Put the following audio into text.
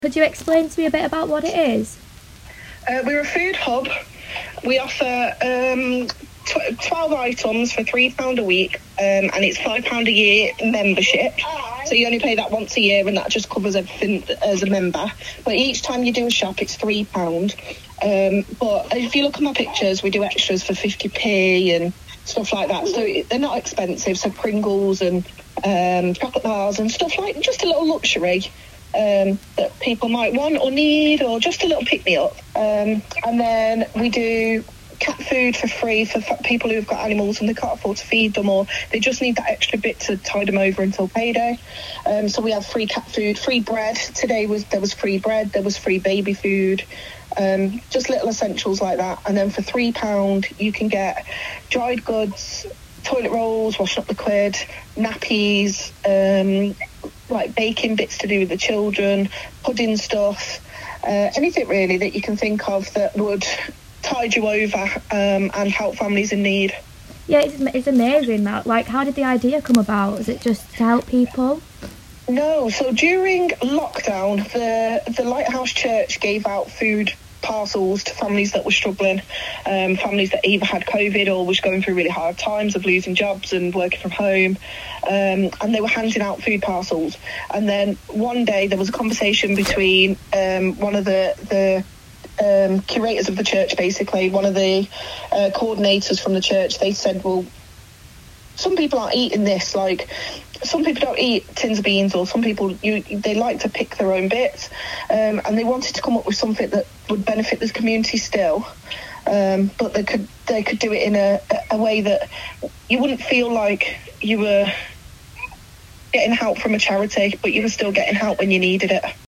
Could you explain to me a bit about what it is? We're a food hub. We offer 12 items for £3 a week, and it's £5 a year membership. So you only pay that once a year, and that just covers everything as a member. But each time you do a shop, it's £3. But if you look at my pictures, we do extras for 50p and stuff like that. So they're not expensive. So Pringles and chocolate bars and stuff like just a little luxury that people might want or need, or just a little pick-me-up. And then we do cat food for free for people who've got animals and they can't afford to feed them, or they just need that extra bit to tide them over until payday. So we have free cat food, free bread. Today there was free bread, there was free baby food, just little essentials like that. And then for £3 you can get dried goods, toilet rolls, washing up liquid, nappies, like baking bits to do with the children, pudding stuff, anything really that you can think of that would tide you over and help families in need. Yeah, it's amazing that. Like, how did the idea come about? Is it just to help people? No, so during lockdown, the Lighthouse Church gave out food parcels to families that were struggling, families that either had COVID or was going through really hard times of losing jobs and working from home, and they were handing out food parcels. And then one day there was a conversation between one of the curators of the church, basically one of the coordinators from the church. They said, well, some people aren't eating this, like some people don't eat tins of beans, or some people they like to pick their own bits, and they wanted to come up with something that would benefit the community still, but they could do it in a way that you wouldn't feel like you were getting help from a charity, but you were still getting help when you needed it.